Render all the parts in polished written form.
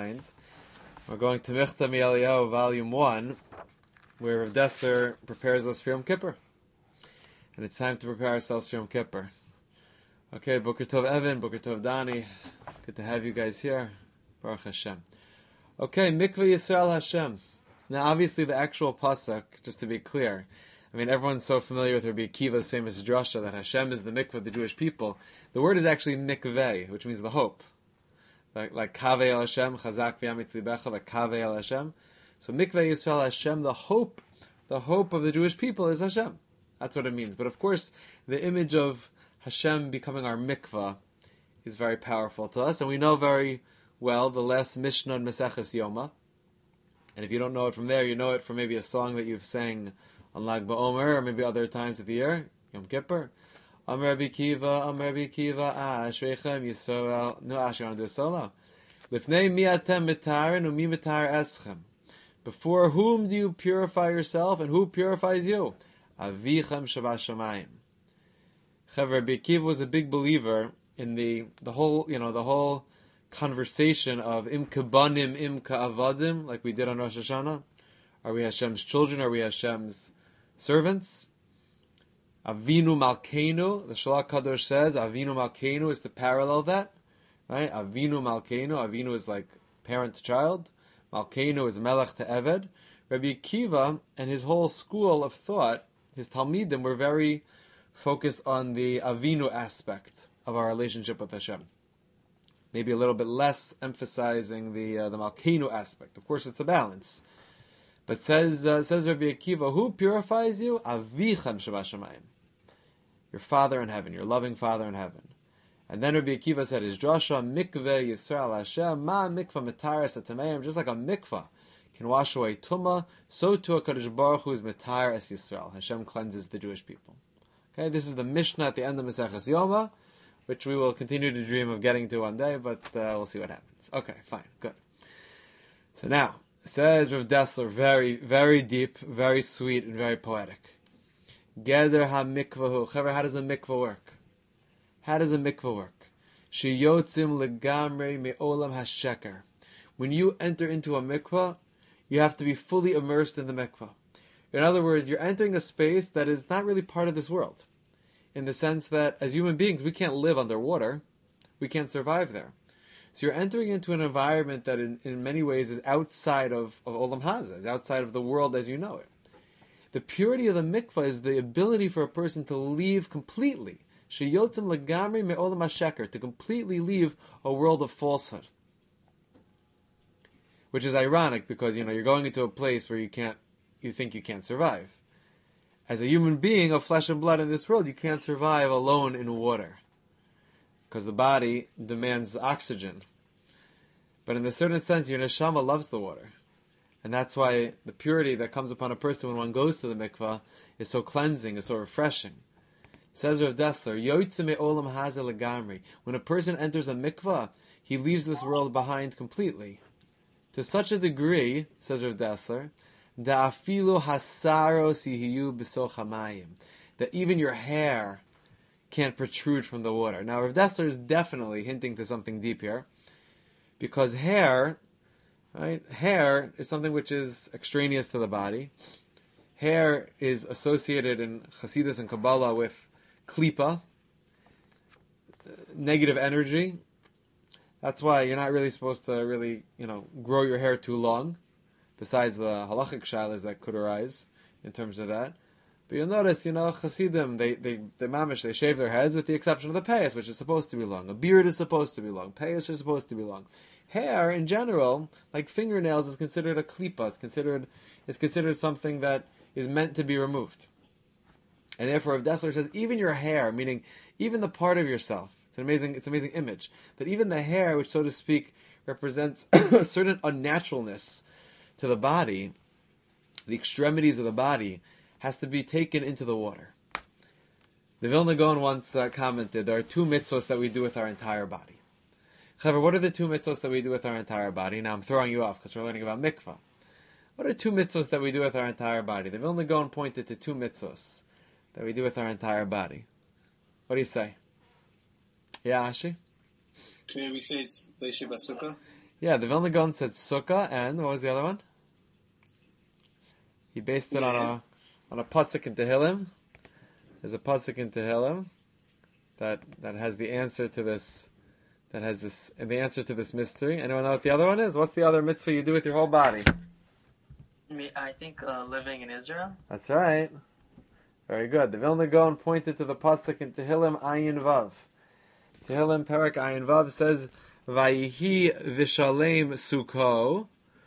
behind. We're going to Michta Mi'Eliyahu, Volume 1, where Rav Dessler prepares us for Yom Kippur. And it's time to prepare ourselves for Yom Kippur. Okay, Boker Tov Evan, Boker Tov Dani. Good to have you guys here. Baruch Hashem. Okay, Mikveh Yisrael Hashem. Now, obviously, the actual pasuk, just to be clear, I mean, everyone's so familiar with Rabbi Akiva's famous drasha that Hashem is the mikveh of the Jewish people. The word is actually mikveh, which means the hope. Like Kaveh el Hashem, Chazak v'yamitz libecha, like Kaveh el Hashem. So Mikveh Yisrael Hashem, the hope of the Jewish people is Hashem. That's what it means. But of course, the image of Hashem becoming our mikveh is very powerful to us, and we know very well the last Mishnah in Maseches Yoma. And if you don't know it from there, you know it from maybe a song that you've sang on Lag BaOmer, or maybe other times of the year, Yom Kippur. Amar Rabbi Akiva, Ashreichem Yisrael. No, Ash, you want to do a solo? Lifnei mi atem mitarin u'mi mitar eschem. Before whom do you purify yourself, and who purifies you? Avichem Shabashamayim. Rabbi Akiva was a big believer in the whole conversation of im kabanim, im ka'avadim, like we did on Rosh Hashanah. Are we Hashem's children? Are we Hashem's servants? Avinu Malkeinu, the Shalach Kadosh says, Avinu Malkeinu is to parallel that, right? Avinu Malkeinu, Avinu is like parent to child, Malkeinu is Melech to Eved. Rabbi Akiva and his whole school of thought, his Talmidim, were very focused on the Avinu aspect of our relationship with Hashem. Maybe a little bit less emphasizing the Malkeinu aspect. Of course, it's a balance. But says Rabbi Akiva, who purifies you? Avichem Shabashamayim. Your Father in heaven, your loving Father in heaven. And then Rabbi Akiva said his drasha, Mikveh Yisrael Hashem, Ma Mikveh Mitaris Atameim, just like a mikveh can wash away Tumah, so too HaKadosh Baruch Hu is Mitar Es Yisrael. Hashem cleanses the Jewish people. Okay, this is the Mishnah at the end of Maseches Yoma, which we will continue to dream of getting to one day, but we'll see what happens. Okay, fine, good. So now, says Rav Dessler, very, very deep, very sweet, and very poetic. Geder ha-mikvahu. How does a mikvah work? How does a mikvah work? Sheyotzim legamrei me'olam hasheker. When you enter into a mikvah, you have to be fully immersed in the mikvah. In other words, you're entering a space that is not really part of this world, in the sense that as human beings, we can't live underwater. We can't survive there. So you're entering into an environment that in many ways is outside of Olam Haza, is outside of the world as you know it. The purity of the mikvah is the ability for a person to leave completely, sheyotzim legamri me'olam hasheker, to completely leave a world of falsehood. Which is ironic because, you're going into a place where you think you can't survive. As a human being of flesh and blood in this world, you can't survive alone in water, because the body demands oxygen. But in a certain sense, your neshama loves the water. And that's why the purity that comes upon a person when one goes to the mikvah is so cleansing, is so refreshing. Says Rav Dessler, Yotzim me'olam haza legamri. When a person enters a mikvah, he leaves this world behind completely. To such a degree, says Rav Dessler, da'afilu hasaros yihiyu b'soch hamayim, that even your hair can't protrude from the water. Now, Rav Dessler is definitely hinting to something deep here, because hair is something which is extraneous to the body. Hair is associated in Chassidus and Kabbalah with klipa, negative energy. That's why you're not really supposed to really, grow your hair too long, besides the halachic shilas that could arise in terms of that. But you'll notice, Chassidim, they shave their heads with the exception of the payas, which is supposed to be long. A beard is supposed to be long. Payas are supposed to be long. Hair, in general, like fingernails, is considered a klipa. It's considered something that is meant to be removed. And therefore, Rav Dessler says, even your hair, meaning even the part of yourself, it's an amazing image, that even the hair, which so to speak represents a certain unnaturalness to the body, the extremities of the body, has to be taken into the water. The Vilna Gaon once commented, there are two mitzvahs that we do with our entire body. However, what are the two mitzvahs that we do with our entire body? Now I'm throwing you off because we're learning about mikvah. What are two mitzvahs that we do with our entire body? The Vilna Gaon pointed to two mitzvahs that we do with our entire body. What do you say? Yeah, Ashi? Can we say it's Leisha Basukkah? Yeah, the Vilna Gaon said sukkah, and what was the other one? He based it on a pasuk in Tehillim. There's a pasuk in Tehillim that has the answer to this. That has this and the answer to this mystery. Anyone know what the other one is? What's the other mitzvah you do with your whole body? I think living in Israel. That's right. Very good. The Vilna Gaon pointed to the pasuk in Tehillim Ayin Vav. Tehillim Perek Ayin Vav says, "Vayihi vishalem Sukkot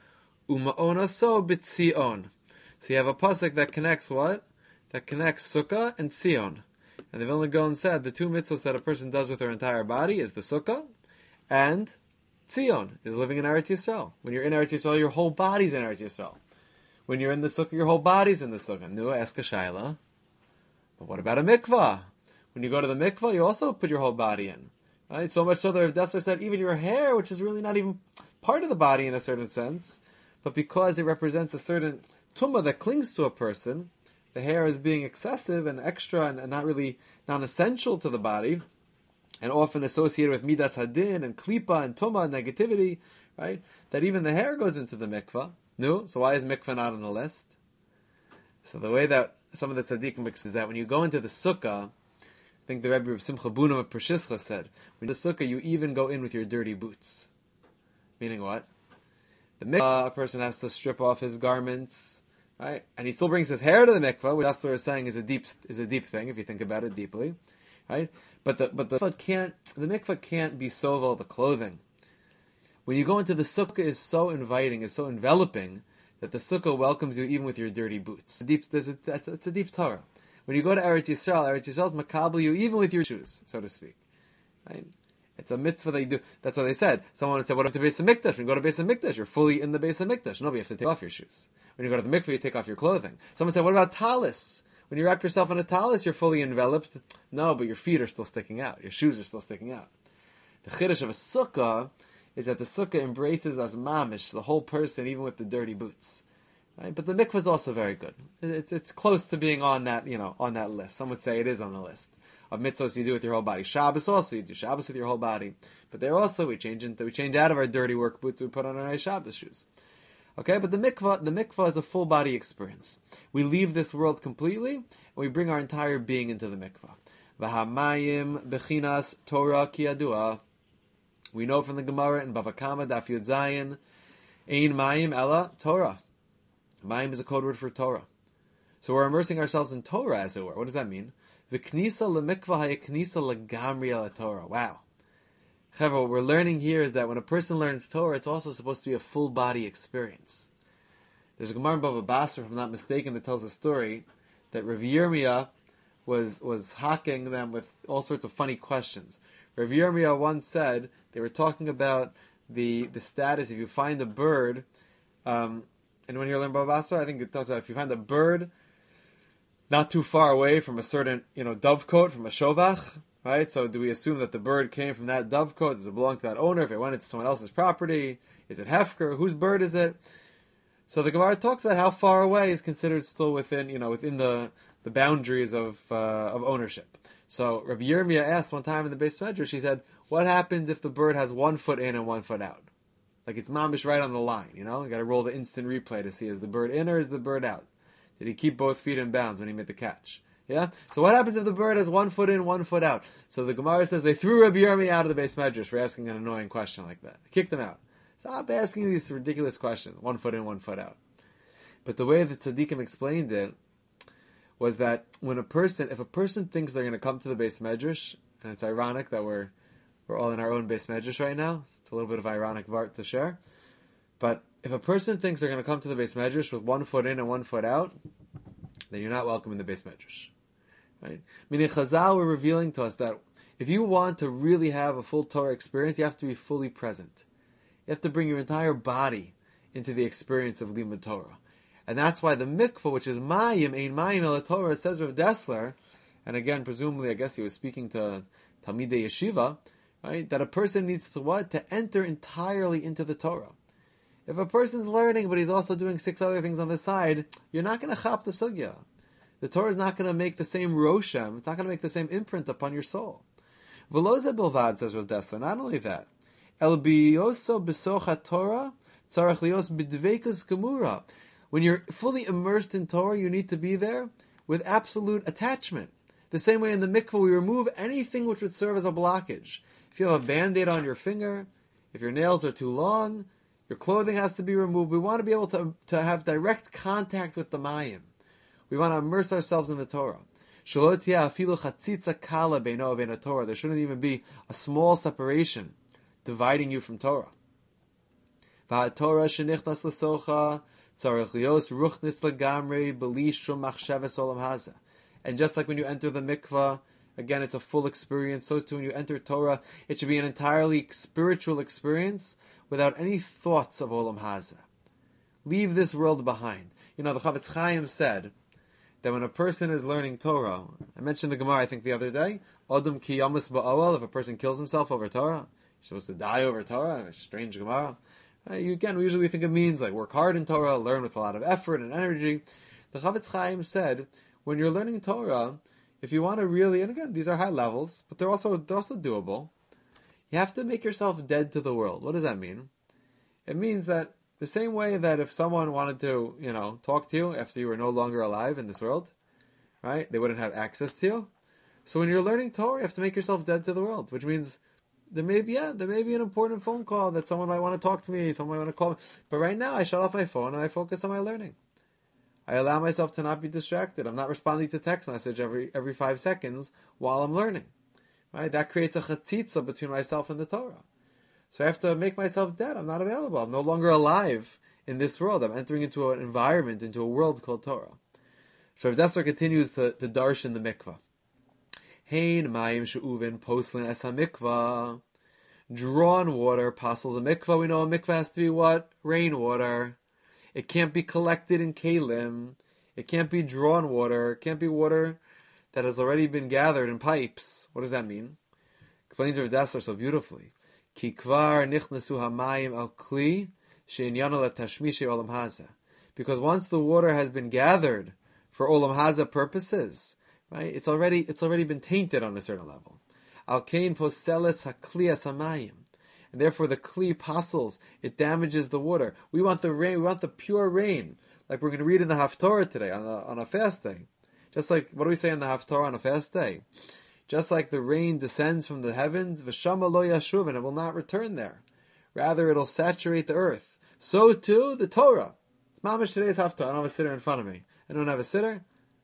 uma'onaso b'tzion." So you have a pasuk that connects what? That connects Sukkah and Tzion. And the Vilna Gaon said the two mitzvahs that a person does with their entire body is the Sukkah and Tzion, is living in Eretz Yisrael. When you're in Eretz Yisrael, your whole body's in Eretz Yisrael. When you're in the Sukkah, your whole body's in the Sukkah. Nu, ask a Shaila. But what about a mikvah? When you go to the mikvah, you also put your whole body in. Right? So much so that Rav Dessler said even your hair, which is really not even part of the body in a certain sense, but because it represents a certain tumah that clings to a person, the hair is being excessive and extra and not really non-essential to the body, and often associated with midas hadin and klipa and tumah and negativity, right? That even the hair goes into the mikvah. No, so why is mikvah not on the list? So the way that some of the tzaddikim is that when you go into the sukkah, I think the Rebbe of Simcha Bunim of Pershischa said, when the sukkah you even go in with your dirty boots. Meaning what? The mikvah, a person has to strip off his garments, right? And he still brings his hair to the mikvah, which Dessler is saying is a deep thing if you think about it deeply, right? But the mikvah can't be sovel the clothing. When you go into the sukkah, is so inviting, is so enveloping that the sukkah welcomes you even with your dirty boots. It's a deep Torah. When you go to Eretz Yisrael is makabel you even with your shoes, so to speak. Right? It's a mitzvah that you do. That's what they said. Someone said, "What about the Beis Hamikdash?" When you go to Beis Hamikdash, you're fully in the Beis Hamikdash. No, but you have to take off your shoes. When you go to the mikveh, you take off your clothing. Someone said, "What about talis?" When you wrap yourself in a talis, you're fully enveloped. No, but your feet are still sticking out. Your shoes are still sticking out. The chiddush of a sukkah is that the sukkah embraces as mamish, the whole person, even with the dirty boots. Right? But the mikvah is also very good. It's close to being on that, on that list. Some would say it is on the list of mitzvahs you do with your whole body. Shabbos also, you do Shabbos with your whole body. But there also, we change out of our dirty work boots, we put on our nice Shabbos shoes. Okay, but the mikvah is a full body experience. We leave this world completely, and we bring our entire being into the mikvah. V'hamayim bechinas Torah ki yadua. We know from the Gemara in Bava Kama, Daf Yud Zayin, Ein Mayim Ella Torah. Mayim is a code word for Torah. So we're immersing ourselves in Torah, as it were. What does that mean? V'knisa lemikvah hayeknisa legamri ala Torah. Wow. However, what we're learning here is that when a person learns Torah, it's also supposed to be a full body experience. There's a Gemara in Bava Basra, if I'm not mistaken, that tells a story that Rav Yirmiyah was hacking them with all sorts of funny questions. Rav Yirmiyah once said, they were talking about the status, if you find a bird, and when you learn Bava Basra, I think it tells that if you find a bird not too far away from a certain, dovecote, from a shovach, right? So do we assume that the bird came from that dovecote? Does it belong to that owner? If it went into someone else's property, is it hefker? Whose bird is it? So the Gemara talks about how far away is considered still within the boundaries of ownership. So Rabbi Yirmiyah asked one time in the Beis Medrash, she said, what happens if the bird has 1 foot in and 1 foot out? Like it's mamish right on the line, You got to roll the instant replay to see, is the bird in or is the bird out? Did he keep both feet in bounds when he made the catch? Yeah? So what happens if the bird has 1 foot in, 1 foot out? So the Gemara says they threw Rabbi Yirmiyah out of the Beis Medrash for asking an annoying question like that. They kicked him out. Stop asking these ridiculous questions. 1 foot in, 1 foot out. But the way the tzaddikim explained it was that if a person thinks they're going to come to the Beis Medrash, and it's ironic that we're all in our own Beis Medrash right now. It's a little bit of ironic vart to share. But if a person thinks they're going to come to the Beis Medrash with 1 foot in and 1 foot out, then you're not welcome in the Beis Medrash. Right? Meaning Chazal were revealing to us that if you want to really have a full Torah experience, you have to be fully present. You have to bring your entire body into the experience of Limud Torah. And that's why the mikvah, which is Mayim, Ein Mayim El Torah, says Rav Dessler, and again, presumably, I guess he was speaking to Talmidei Yeshiva, right? That a person needs to what? To enter entirely into the Torah. If a person's learning, but he's also doing 6 other things on the side, you're not going to chap the sugya. The Torah is not going to make the same roshem, it's not going to make the same imprint upon your soul. Veloza bilvad, says Rav Dessler, not only that, El biyoso besocha Torah tzarech lios b'dveikus gemura. When you're fully immersed in Torah, you need to be there with absolute attachment. The same way in the mikveh, we remove anything which would serve as a blockage. If you have a band-aid on your finger, if your nails are too long, your clothing has to be removed. We want to be able to have direct contact with the mayim. We want to immerse ourselves in the Torah. There shouldn't even be a small separation dividing you from Torah. And just like when you enter the mikvah, again, it's a full experience. So too, when you enter Torah, it should be an entirely spiritual experience without any thoughts of Olam Hazeh. Leave this world behind. The Chavetz Chaim said that when a person is learning Torah, I mentioned the Gemara, I think, the other day, Odom ki yamus ba'awel, if a person kills himself over Torah, he's supposed to die over Torah, a strange Gemara. Again, we usually think it means like work hard in Torah, learn with a lot of effort and energy. The Chavetz Chaim said, when you're learning Torah, if you want to really, and again, these are high levels, but they're also doable, you have to make yourself dead to the world. What does that mean? It means that the same way that if someone wanted to, talk to you after you were no longer alive in this world, right, they wouldn't have access to you. So when you're learning Torah, you have to make yourself dead to the world, which means there may be an important phone call that someone might want to talk to me, someone might want to call me. But right now, I shut off my phone and I focus on my learning. I allow myself to not be distracted. I'm not responding to text message every 5 seconds while I'm learning. Right? That creates a chatzitza between myself and the Torah. So I have to make myself dead. I'm not available. I'm no longer alive in this world. I'm entering into an environment, into a world called Torah. So Rav Dessler continues to darshan the mikvah. Hein mayim she'uvin poslin es ha-mikvah. Drawn water passes a mikvah. We know a mikvah has to be what? Rainwater. It can't be collected in kalim. It can't be drawn water. It can't be water that has already been gathered in pipes. What does that mean? Explains Rav Dessler so beautifully. Ki kvar nichnasu hamayim al kli she'inyano letashmishe olam hazeh. Because once the water has been gathered for olam hazeh purposes, right? It's already been tainted on a certain level. Al kein poseles haklias hamayim. And therefore the kli pasels, it damages the water. We want the rain, we want the pure rain, like we're going to read in the Haftorah today on a fast day. Just like, what do we say in the Haftorah on a fast day? Just like the rain descends from the heavens, v'shama lo yashuv, and it will not return there. Rather, it'll saturate the earth. So too, the Torah. Mamash today's Haftorah. I don't have a sitter in front of me. I don't have a sitter.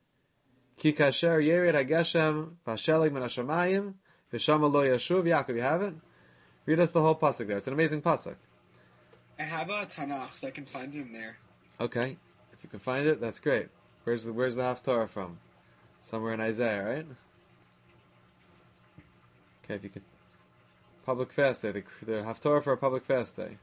Ki kasher yered hageshem v'asheleg min hashamayim v'shama lo yashuv. Yaakov, you have it? Read us the whole pasuk there. It's an amazing pasuk. I have a Tanakh, so I can find it in there. Okay, if you can find it, that's great. Where's the Haftorah from? Somewhere in Isaiah, right? Okay, if you could. Public fast day, the Haftorah for a public fast day.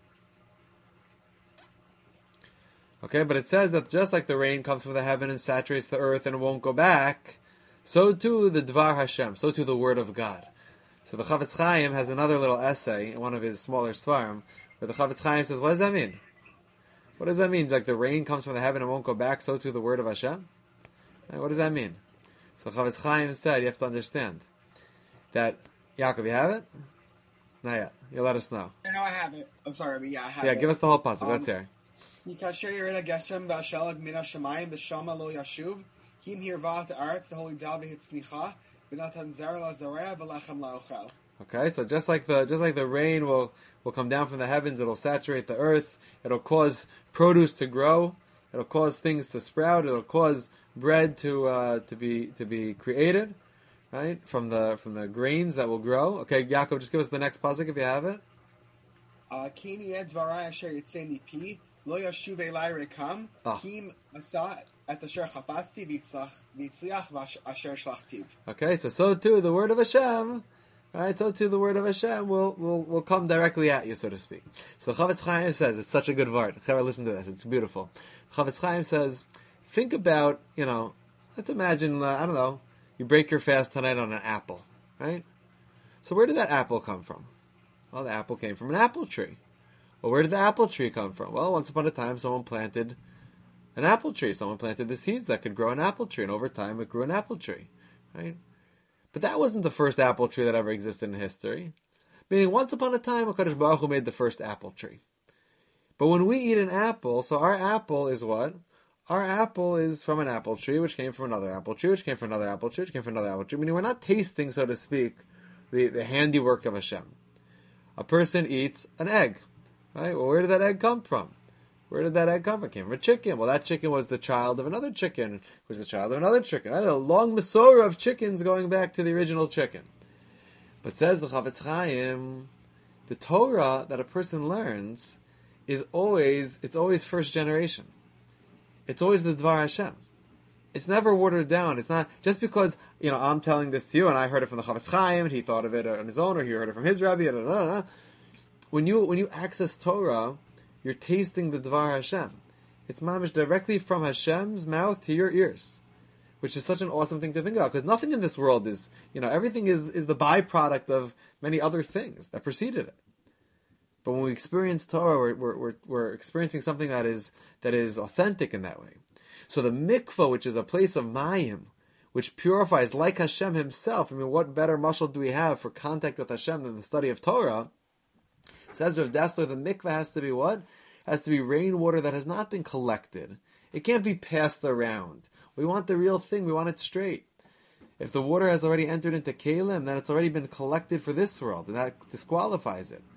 Okay, but it says that just like the rain comes from the heaven and saturates the earth and it won't go back, so too the Dvar Hashem, so too the Word of God. So the Chavetz Chaim has another little essay in one of his smaller svarim, where the Chavetz Chaim says, what does that mean? What does that mean? Like the rain comes from the heaven and won't go back, so too the Word of Hashem? Right, what does that mean? So the Chavetz Chaim said, you have to understand that, Yaakov, you have it? Not yet. You'll let us know. I know I have it. I'm sorry, but yeah, I have it. Yeah, give us the whole pasuk. Let's hear. Mikasher yered hageshem v'asheleg min hashamayim v'shama lo yashuv. Kim hirvat ha'aretz v'holi dal v'hitzmicha. Okay, so just like the rain will come down from the heavens, it'll saturate the earth, it'll cause produce to grow, it'll cause things to sprout, it'll cause bread to be created, right? From the grains that will grow. Okay, Yaakov, just give us the next pasuk if you have it. Lo yashuv elai rekam, kim asa at asher chafatzti v'yitzliach asher shlachtiv. Okay, so too the word of Hashem, right? So too the word of Hashem will come directly at you, so to speak. So Chavetz Chaim says, it's such a good word. Listen to this, it's beautiful. Chavetz Chaim says, think about, let's imagine, I don't know, you break your fast tonight on an apple, right? So where did that apple come from? Well, the apple came from an apple tree. Well, where did the apple tree come from? Well, once upon a time, someone planted an apple tree. Someone planted the seeds that could grow an apple tree, and over time, it grew an apple tree, right? But that wasn't the first apple tree that ever existed in history. Meaning, once upon a time, HaKadosh Baruch Hu made the first apple tree. But when we eat an apple, so our apple is what? Our apple is from an apple tree, which came from another apple tree, which came from another apple tree, which came from another apple tree. Meaning, we're not tasting, so to speak, the handiwork of Hashem. A person eats an egg, right? Well, where did that egg come from? Where did that egg come from? It came from a chicken. Well, that chicken was the child of another chicken, who was the child of another chicken. Right? A long Masorah of chickens going back to the original chicken. But says the Chavetz Chaim, the Torah that a person learns is always first generation. It's always the Dvar Hashem. It's never watered down. It's not just because I'm telling this to you and I heard it from the Chavetz Chaim and he thought of it on his own or he heard it from his rabbi. Blah, blah, blah. When you access Torah, you're tasting the Dvar Hashem. It's mamish directly from Hashem's mouth to your ears, which is such an awesome thing to think about because nothing in this world is everything is the byproduct of many other things that preceded it. But when we experience Torah, we're experiencing something that is authentic in that way. So the mikvah, which is a place of mayim, which purifies like Hashem Himself. I mean, what better mashal do we have for contact with Hashem than the study of Torah? Says Rav Dessler, the mikvah has to be what? Has to be rainwater that has not been collected. It can't be passed around. We want the real thing. We want it straight. If the water has already entered into kalim, then it's already been collected for this world, and that disqualifies it.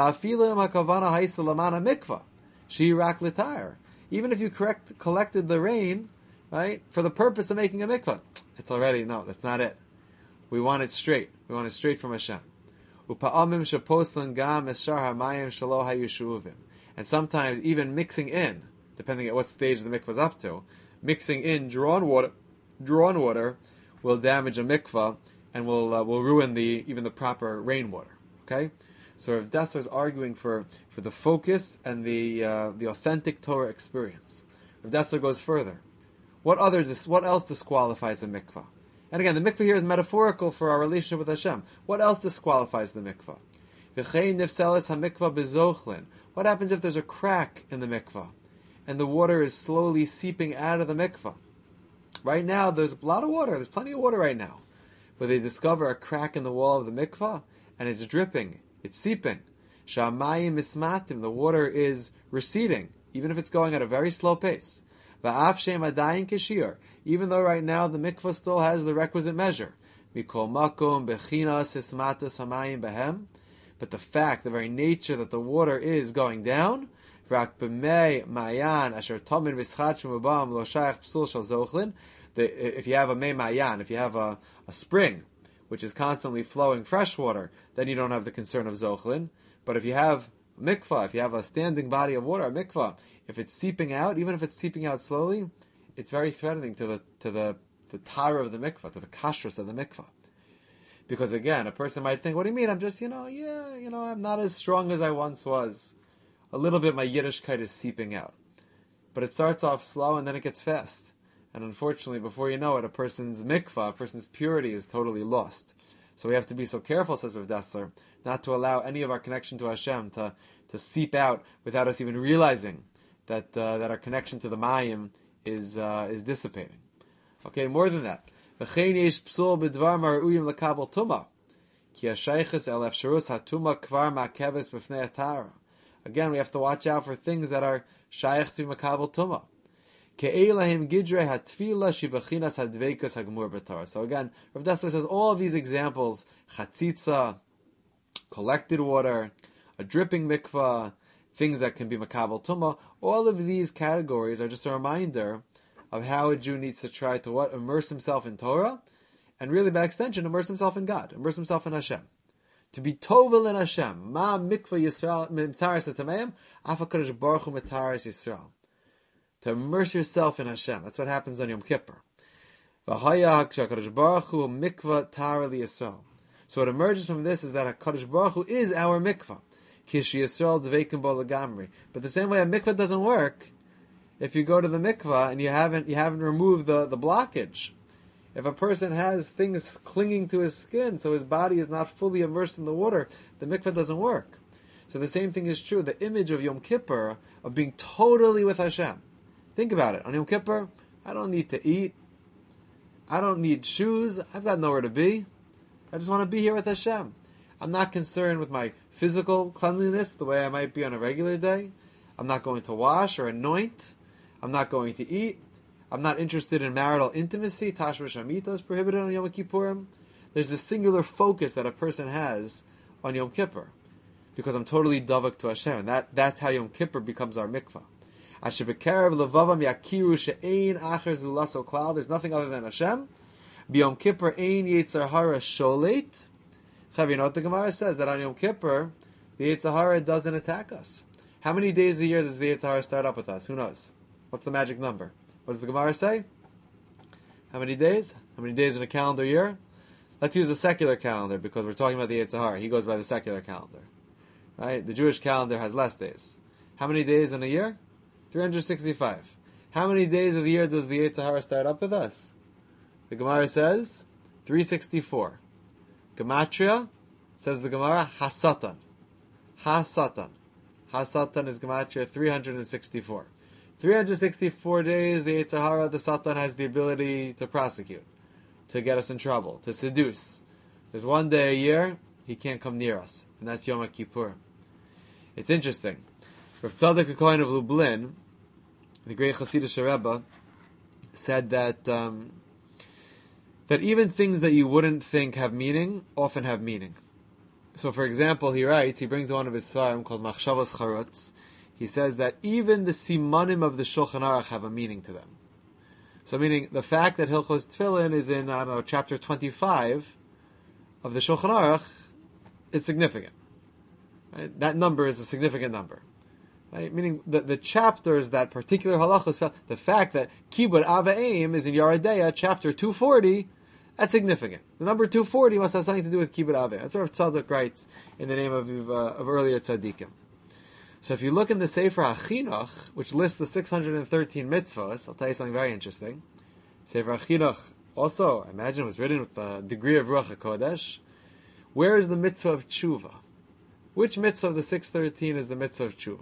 Even if you collected the rain, right, for the purpose of making a mikvah, it's already, no, that's not it. We want it straight. We want it straight from Hashem. And sometimes even mixing in, depending at what stage the mikvah is up to, mixing in drawn water will damage a mikvah and will ruin even the proper rainwater. Okay. So Rav Dessler is arguing for the focus and the authentic Torah experience. Rav Dessler goes further. What else disqualifies a mikvah? And again, the mikvah here is metaphorical for our relationship with Hashem. What else disqualifies the mikvah? What happens if there's a crack in the mikvah and the water is slowly seeping out of the mikvah? Right now, there's a lot of water. There's plenty of water right now. But they discover a crack in the wall of the mikvah and it's dripping. It's seeping. Shamayim mismatim. The water is receding, even if it's going at a very slow pace. Va'af shem adayin keshir. Even though right now the mikvah still has the requisite measure. Mikol makom bechinas hismatas hamayim behem. But the fact, the very nature that the water is going down, if you have a mei mayan, if you have a spring, which is constantly flowing fresh water, then you don't have the concern of zochlin. But if you have mikvah, if you have a standing body of water, a mikvah, if it's seeping out, even if it's seeping out slowly, it's very threatening to the tara of the mikvah, to the kashrus of the mikvah. Because again, a person might think, what do you mean? I'm just, I'm not as strong as I once was. A little bit my Yiddishkeit is seeping out. But it starts off slow and then it gets fast. And unfortunately, before you know it, a person's mikvah, a person's purity is totally lost. So we have to be so careful, says Rav Dessler, not to allow any of our connection to Hashem to seep out without us even realizing that our connection to the Mayim is dissipating. Okay, more than that. Again, we have to watch out for things that are shaykh to makabel tumah. So again, Rav Dessler says all of these examples, chatzitza, collected water, a dripping mikvah, things that can be makabel tumah, all of these categories are just a reminder of how a Jew needs to try to immerse himself in Torah, and really by extension, immerse himself in God, immerse himself in Hashem. To be tovel in Hashem. Ma mikvah Yisrael mitaris etameim, afa kadosh baruch hu mitaris Yisrael. To immerse yourself in Hashem. That's what happens on Yom Kippur. V'haya HaKadosh Baruch Hu mikvah tara li Yisrael. So what emerges from this is that HaKadosh Baruch Hu is our mikvah. Kishi Yisrael dveikim bo legamri. But the same way a mikvah doesn't work, if you go to the mikvah and you haven't removed the blockage. If a person has things clinging to his skin, so his body is not fully immersed in the water, the mikvah doesn't work. So the same thing is true. The image of Yom Kippur, of being totally with Hashem. Think about it. On Yom Kippur, I don't need to eat. I don't need shoes. I've got nowhere to be. I just want to be here with Hashem. I'm not concerned with my physical cleanliness the way I might be on a regular day. I'm not going to wash or anoint. I'm not going to eat. I'm not interested in marital intimacy. Tashmish Amita is prohibited on Yom Kippurim. There's this singular focus that a person has on Yom Kippur, because I'm totally davak to Hashem. And that's how Yom Kippur becomes our mikvah. There's nothing other than Hashem. B'Yom Kippur ein Yetzer Hara sholet. You know what the Gemara says? That on Yom Kippur, the Yetzer Hara doesn't attack us. How many days a year does the Yetzer Hara start up with us? Who knows? What's the magic number? What does the Gemara say? How many days? How many days in a calendar year? Let's use a secular calendar because we're talking about the Yetzer Hara. He goes by the secular calendar. Right? The Jewish calendar has less days. How many days in a year? 365. How many days of the year does the Yetzer Hara start up with us? The Gemara says 364. Gematria, says the Gemara, Hasatan. Hasatan. Hasatan is Gematria 364. 364 days the Yetzer Hara, the Satan, has the ability to prosecute, to get us in trouble, to seduce. There's one day a year he can't come near us, and that's Yom Kippur. It's interesting. Rav Tzadok HaKohen of Lublin, the great Hasidic Rebbe, said that that even things that you wouldn't think have meaning often have meaning. So, for example, he brings one of his svarim called Machshavos Charutz. He says that even the simanim of the Shulchan Aruch have a meaning to them. So, meaning the fact that Hilchos Tefillin is in, chapter 25 of the Shulchan Aruch is significant. Right? That number is a significant number. Right? Meaning the chapters that particular halachos, the fact that Kibud Av V'Eim is in Yoreh De'ah, chapter 240, that's significant. The number 240 must have something to do with Kibud Av V'Eim. That's what Tzadok writes in the name of earlier tzaddikim. So if you look in the Sefer HaChinuch, which lists the 613 mitzvahs, I'll tell you something very interesting. Sefer HaChinuch also, I imagine, was written with the degree of Ruach HaKodesh. Where is the mitzvah of tshuva? Which mitzvah of the 613 is the mitzvah of tshuva?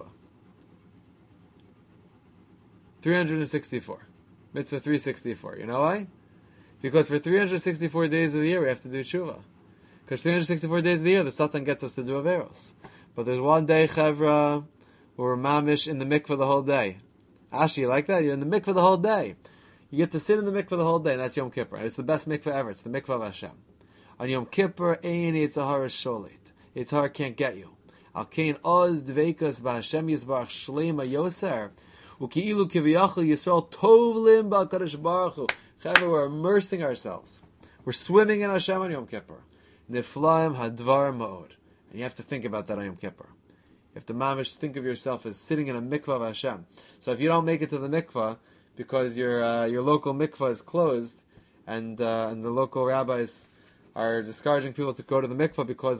364. Mitzvah 364. You know why? Because for 364 days of the year we have to do tshuva. Because 364 days of the year the Satan gets us to do averos. But there's one day, Chevra, where we're mamish in the mikveh the whole day. Ashi, you like that? You're in the mikveh the whole day. You get to sit in the mikveh the whole day, and that's Yom Kippur. And it's the best mikveh ever. It's the mikveh of Hashem. On Yom Kippur, ein Yetzer Hara sholet. Yetzer Hara can't get you. Al kein oz dveikas b'Hashem yisbarach shleima yoser. Uki'ilu kiviyachol Yisrael tovlim b'HaKadosh Baruch Hu. Chevra, we're immersing ourselves. We're swimming in Hashem on Yom Kippur. Niflaim hadvar ma'od. And you have to think about that on Yom Kippur. You have to mamish think of yourself as sitting in a mikvah of Hashem. So if you don't make it to the mikvah because your local mikvah is closed and the local rabbis are discouraging people to go to the mikvah because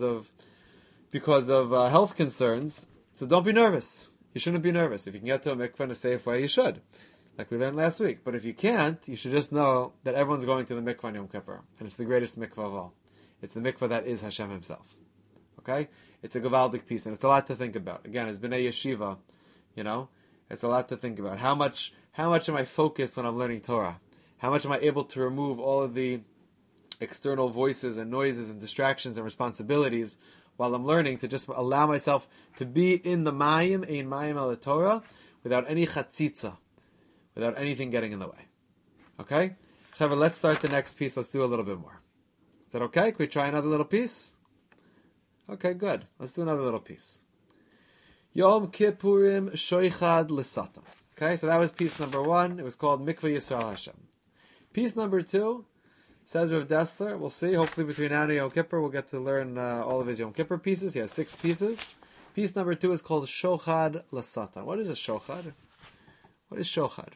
of health concerns, so don't be nervous. You shouldn't be nervous. If you can get to a mikvah in a safe way, you should, like we learned last week. But if you can't, you should just know that everyone's going to the mikvah on Yom Kippur, and it's the greatest mikvah of all. It's the mikvah that is Hashem Himself. Okay? It's a gavaldic piece, and it's a lot to think about. Again, as B'nai Yeshiva, it's a lot to think about. How much am I focused when I'm learning Torah? How much am I able to remove all of the external voices and noises and distractions and responsibilities while I'm learning, to just allow myself to be in the mayim, ein mayim al Torah, without any chatzitza, without anything getting in the way. Okay? Chavra, let's start the next piece. Let's do a little bit more. Is that okay? Can we try another little piece? Okay, good. Let's do another little piece. Yom Kippurim Shoichad L'Satan. Okay, so that was piece number 1. It was called Mikveh Yisrael Hashem. Piece number 2, says Rav Dessler, we'll see, hopefully between now and Yom Kippur, we'll get to learn all of his Yom Kippur pieces. He has 6 pieces. Piece number 2 is called Shochad L'Satan. What is a Shochad? What is Shochad?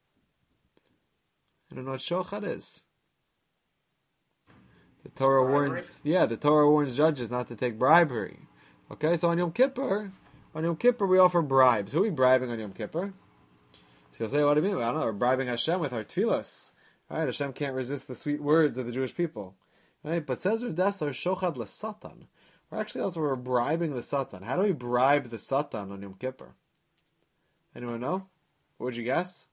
I don't know what Shochad is. The Torah warns judges not to take bribery. Okay, so on Yom Kippur we offer bribes. Who are we bribing on Yom Kippur? So you'll say, what do you mean? I don't know, we're bribing Hashem with our tefillos. Right? Hashem can't resist the sweet words of the Jewish people. Right? But says Rav Dessler, Shochad L'Satan. We're bribing the Satan. How do we bribe the Satan on Yom Kippur? Anyone know? What would you guess?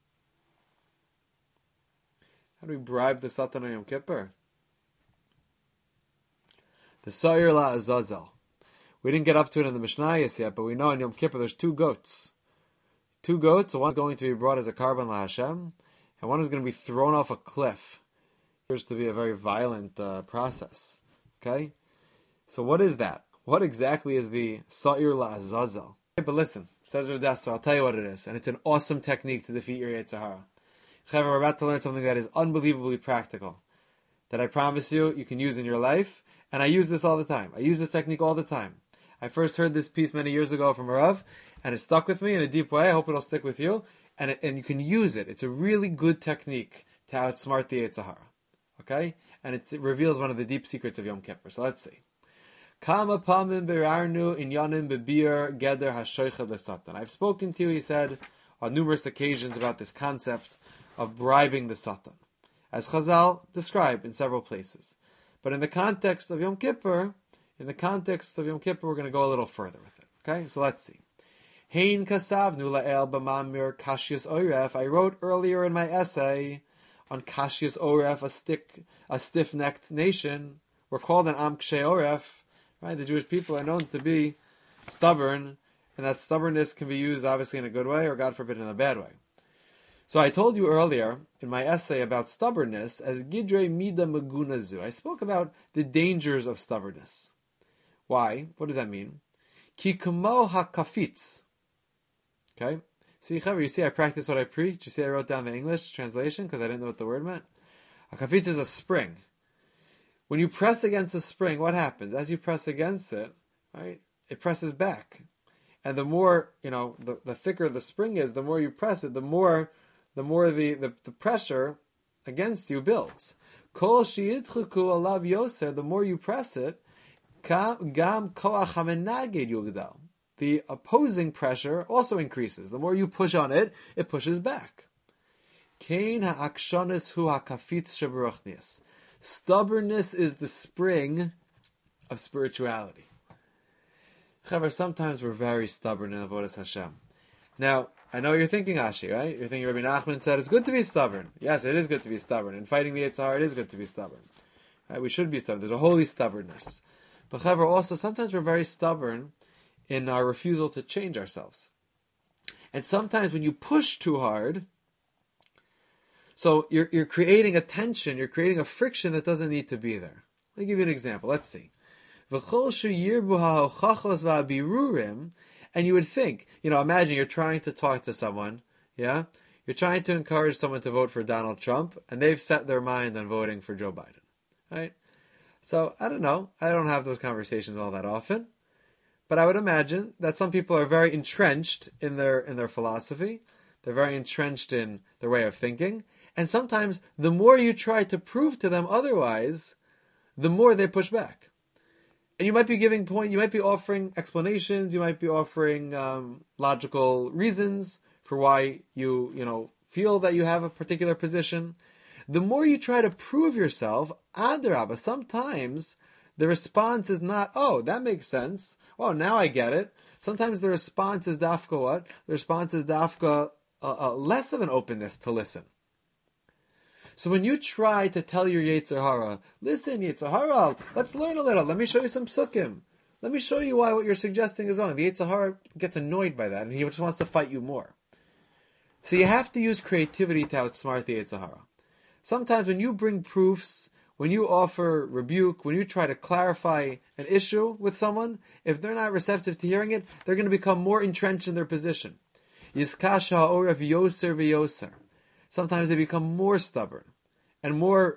How do we bribe the Satan on Yom Kippur? The Sa'ir La Azazel. We didn't get up to it in the Mishnayos yet, but we know in Yom Kippur there's two goats. Two goats, one's going to be brought as a carbon la Hashem, and one is going to be thrown off a cliff. It appears to be a very violent process. Okay? So what is that? What exactly is the Sa'ir La Azazel? But listen, says Rav Dessler, I'll tell you what it is, and it's an awesome technique to defeat your Yetzer Hara. We're about to learn something that is unbelievably practical, that I promise you can use in your life, and I use this all the time. I use this technique all the time. I first heard this piece many years ago from a Rav, and it stuck with me in a deep way. I hope it'll stick with you, and you can use it. It's a really good technique to outsmart the Yetzer Hara. Okay? And it reveals one of the deep secrets of Yom Kippur. So let's see. Kama pamim berarnu inyanim bebir geder hashoichad lesatan. I've spoken to you, he said, on numerous occasions about this concept of bribing the Satan, as Chazal describe in several places. But in the context of Yom Kippur, we're going to go a little further with it. Okay, so let's see. Hein kasavnu la'el b'mamir kashius oref. I wrote earlier in my essay on kashius oref, a stiff-necked nation. We're called an am kshei oref. Right, the Jewish people are known to be stubborn, and that stubbornness can be used obviously in a good way, or God forbid in a bad way. So I told you earlier in my essay about stubbornness as Gidrei Mida Magunazu. I spoke about the dangers of stubbornness. Why? What does that mean? Ki kamo hakafitz. Okay? See, Chaver, you see I practice what I preach? You see I wrote down the English translation because I didn't know what the word meant? A kafitz is a spring. When you press against a spring, what happens? As you press against it, right, it presses back. And the more, the thicker the spring is, the more you press it, the more the pressure against you builds. Kol sheyidchuku alav yoser, the more you press it, gam koach hamenaged yugdal. The opposing pressure also increases. The more you push on it, it pushes back. Kain ha'akshonis hu hakafitz sheberuchnius. Stubbornness is the spring of spirituality. However, sometimes we're very stubborn in Avodas Hashem. Now, I know you're thinking Ashi, right? You're thinking Rabbi Nachman said it's good to be stubborn. Yes, it is good to be stubborn. In fighting the Yetzer Hara, it is good to be stubborn. Right? We should be stubborn. There's a holy stubbornness. But however, also, sometimes we're very stubborn in our refusal to change ourselves. And sometimes when you push too hard, so you're creating a tension, you're creating a friction that doesn't need to be there. Let me give you an example. Let's see. And you would think, imagine you're trying to talk to someone, yeah? You're trying to encourage someone to vote for Donald Trump, and they've set their mind on voting for Joe Biden, right? So, I don't know. I don't have those conversations all that often. But I would imagine that some people are very entrenched in their philosophy. They're very entrenched in their way of thinking. And sometimes the more you try to prove to them otherwise, the more they push back. And you might be you might be offering explanations, you might be offering logical reasons for why you feel that you have a particular position. The more you try to prove yourself, adarabah, sometimes the response is not, oh, that makes sense. Oh, now I get it. Sometimes the response is dafka what? The response is dafka less of an openness to listen. So when you try to tell your Yetzer Hara, listen, Yetzer Hara, let's learn a little. Let me show you some psukim. Let me show you why what you're suggesting is wrong. The Yetzer Hara gets annoyed by that, and he just wants to fight you more. So you have to use creativity to outsmart the Yetzer Hara. Sometimes when you bring proofs, when you offer rebuke, when you try to clarify an issue with someone, if they're not receptive to hearing it, they're going to become more entrenched in their position. Yiskasha ha'oref yoser v'yoser. Sometimes they become more stubborn and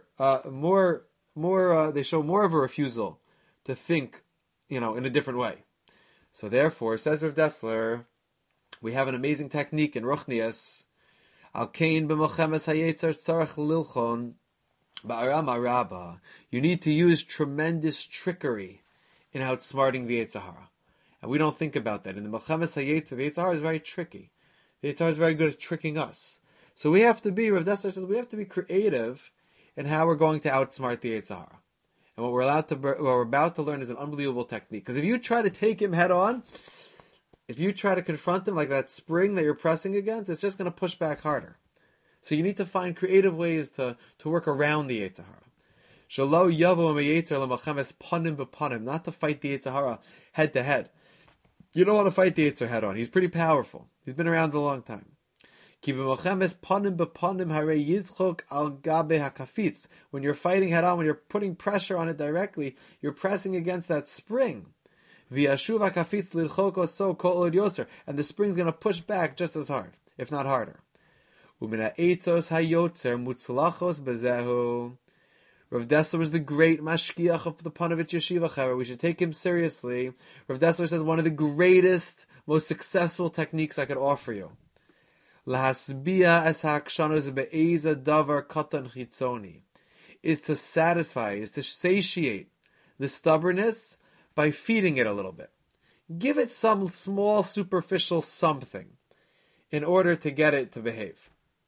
they show more of a refusal to think, in a different way. So therefore, says Rav Dessler, we have an amazing technique in Ruchnias. Al kain b'mochemes hayetzer tzarech lilchon ba'arama rabba. You need to use tremendous trickery in outsmarting the Yetzer Hara. And we don't think about that. In the mochemes hayetzer, the Yetzer Hara is very tricky. The Yetzer Hara is very good at tricking us. So we have to be, Rav Dessler says, we have to be creative in how we're going to outsmart the Yetzer Hara. And what we're about to learn is an unbelievable technique. Because if you try to take him head on, if you try to confront him like that spring that you're pressing against, it's just going to push back harder. So you need to find creative ways to work around the Yetzer Hara. Shalo yavo meyetzer l'malchemes panim b'panim, not to fight the Yetzer Hara head to head. You don't want to fight the Yetzer head on. He's pretty powerful. He's been around a long time. Ki b'malchemes panim b'panim harei yidchok al gabe hakafitz. When you're fighting head on, when you're putting pressure on it directly, you're pressing against that spring. V'yashuv hakafitz lilchoko so kol od yoser, and the spring's going to push back just as hard, if not harder. Umina eitzos hayotzer mutzlachos bezehu. Rav Dessler was the great mashkiach of the Panovich Yeshiva Chaver. We should take him seriously. Rav Dessler says one of the greatest, most successful techniques I could offer you. Lahasbia es haakshanos be'eza davar katan chitzoni, is to satisfy, is to satiate the stubbornness by feeding it a little bit. Give it some small superficial something in order to get it to behave.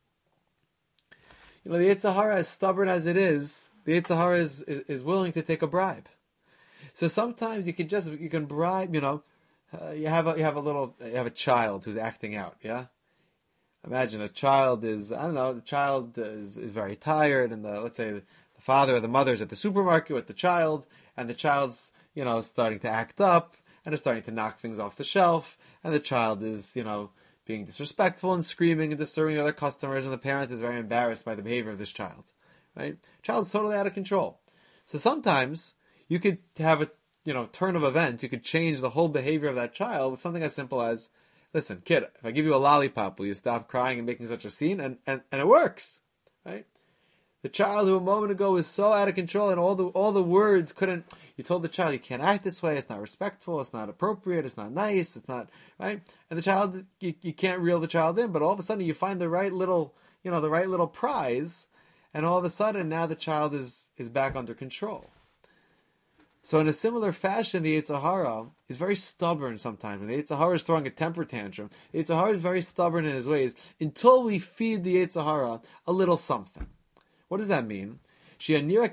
The Yetzer Hara, as stubborn as it is, the Yetzer Hara is willing to take a bribe. So sometimes you can bribe. You have a child who's acting out. Yeah, imagine a child is very tired, and let's say the father or the mother's at the supermarket with the child, and the child's starting to act up and is starting to knock things off the shelf, and the child is being disrespectful and screaming and disturbing other customers, and the parent is very embarrassed by the behavior of this child. Right? Child's totally out of control. So sometimes you could have a turn of events. You could change the whole behavior of that child with something as simple as, listen, kid, if I give you a lollipop, will you stop crying and making such a scene? And it works. Right? The child who a moment ago was so out of control and all the words couldn't. You told the child, you can't act this way. It's not respectful. It's not appropriate. It's not nice. It's not right. And the child, you can't reel the child in. But all of a sudden, you find the right little prize, and all of a sudden, now the child is back under control. So in a similar fashion, the Yetzer Hara is very stubborn sometimes. When the Yetzer Hara is throwing a temper tantrum, the Yetzer Hara is very stubborn in his ways until we feed the Yetzer Hara a little something. What does that mean? To give the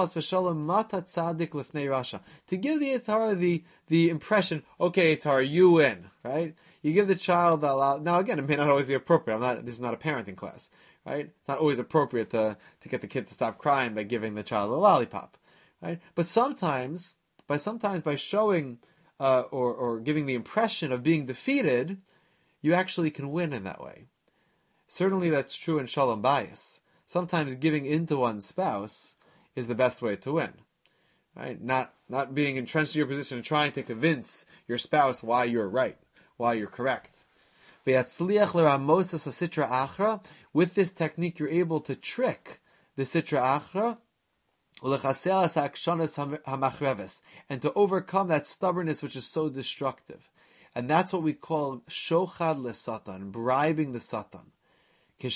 Yetzer Hara the impression, okay, Yetzer Hara, you win, right? You give the child now again, it may not always be appropriate. This is not a parenting class, right? It's not always appropriate to get the kid to stop crying by giving the child a lollipop, right? But sometimes by showing or giving the impression of being defeated, you actually can win in that way. Certainly that's true in Shalom Bayis. Sometimes giving in to one's spouse is the best way to win, right? Not being entrenched in your position and trying to convince your spouse why you're right, why you're correct. With this technique, you're able to trick the Sitra Achra and to overcome that stubbornness which is so destructive. And that's what we call shochad lesatan, bribing the satan. When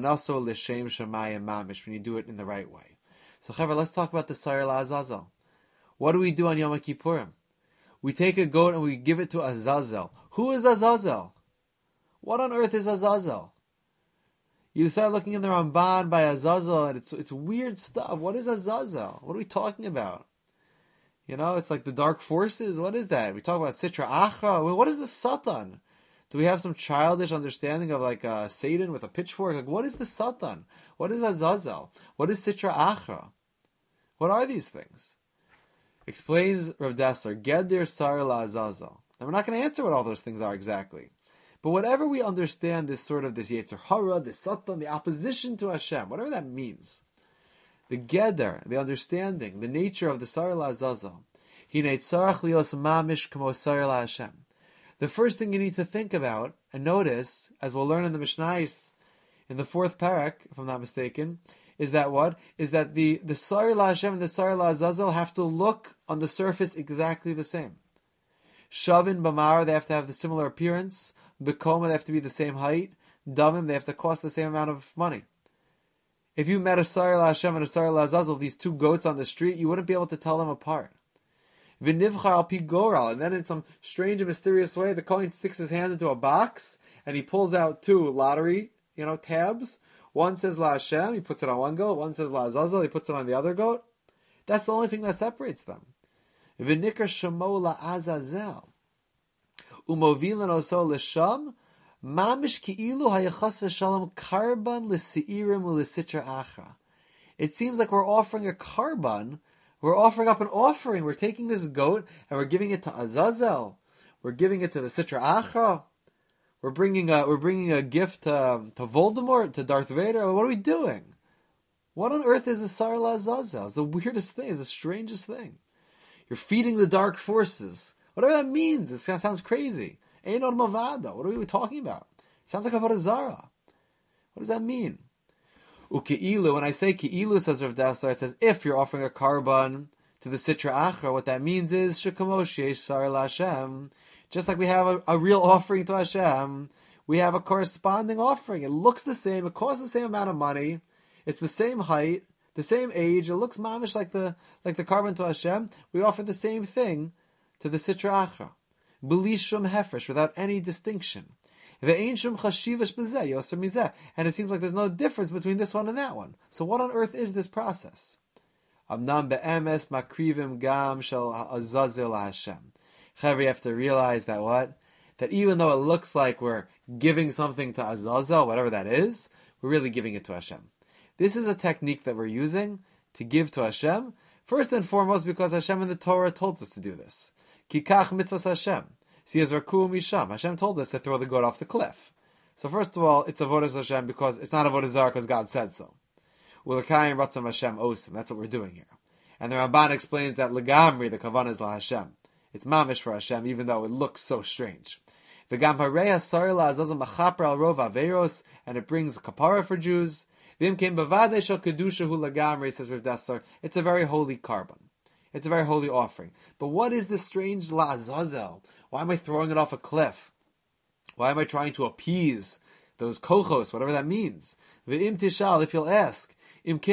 you do it in the right way. So, Chaver, let's talk about the Sayar LaAzazel. What do we do on Yom Kippurim? We take a goat and we give it to Azazel. Who is Azazel? What on earth is Azazel? You start looking in the Ramban by Azazel, and it's weird stuff. What is Azazel? What are we talking about? It's like the dark forces. What is that? We talk about Sitra Achra. What is the Satan? Do we have some childish understanding of Satan with a pitchfork? What is the Satan? What is Azazel? What is Sitra Achra? What are these things? Explains Rav Dessler, Geder Sar LaAzazel. Now we're not going to answer what all those things are exactly. But whatever we understand this Yetzer Hara, the Satan, the opposition to Hashem, whatever that means, the Geder, the understanding, the nature of the Sar LaAzazel, Hinei tzarach lios mamish k'mo Sar LaHashem. The first thing you need to think about and notice, as we'll learn in the Mishnayos in the 4th parak, if I'm not mistaken, is that the Sar LaHashem and the Sar LaAzazel have to look on the surface exactly the same. Shavin Bamar, they have to have the similar appearance. Bekoma, they have to be the same height. Damim, they have to cost the same amount of money. If you met a Sar LaHashem and a Sar LaAzazel, these two goats on the street, you wouldn't be able to tell them apart. V'nivchar al pi goral, and then in some strange and mysterious way, the Kohen sticks his hand into a box and he pulls out 2 lottery, tabs. One says LaHashem, he puts it on one goat. One says LaAzazel, he puts it on the other goat. That's the only thing that separates them. V'nikar shamo LaAzazel, umovilan oso l'sham, mamish ki'ilu hayachas v'shalom karban l'seirim u'l'sitra achra. It seems like we're offering a carbon. We're offering up an offering. We're taking this goat and we're giving it to Azazel. We're giving it to the Sitra Achra. We're bringing a gift to Voldemort, to Darth Vader. What are we doing? What on earth is a Sar Azazel? It's the weirdest thing. It's the strangest thing. You're feeding the dark forces. Whatever that means. This kind of sounds crazy. Einon Mavada. What are we talking about? It sounds like Avodah Zarah. What does that mean? Uke'ilu, when I say Ke'ilu, says Rav Dessler, it says if you're offering a carbon to the Sitra Achra, what that means is Shekamosh Yesh Sar Hashem. Just like we have a real offering to Hashem, we have a corresponding offering. It looks the same, it costs the same amount of money, it's the same height, the same age, it looks mamish like the carbon to Hashem. We offer the same thing to the Sitra Achra. B'li shum hefresh, without any distinction. And it seems like there's no difference between this one and that one. So what on earth is this process? Amnam be'emes makrivim gam shel azazel Hashem. Chaver, you have to realize that what? That even though it looks like we're giving something to Azazel, whatever that is, we're really giving it to Hashem. This is a technique that we're using to give to Hashem, first and foremost because Hashem in the Torah told us to do this. Kikach mitzvahs Hashem. Hashem told us to throw the goat off the cliff. So first of all, it's avodas Hashem because it's not avodas zarah because God said so. Ulakayim ratzam Hashem osim. That's what we're doing here. And the Ramban explains that legamri, the kavanah is la Hashem. It's mamish for Hashem, even though it looks so strange. V'gam hareya sarila azazam machaper al rov averos, and it brings a kapara for Jews. V'im came bavadei shel kedusha hu legamri, says Rav Dessler. It's a very holy carbon. It's a very holy offering. But what is this strange la azazel? Why am I throwing it off a cliff? Why am I trying to appease those kochos, whatever that means? V'im tishal, if you'll ask, if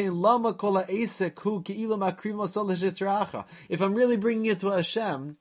I'm really bringing it to Hashem,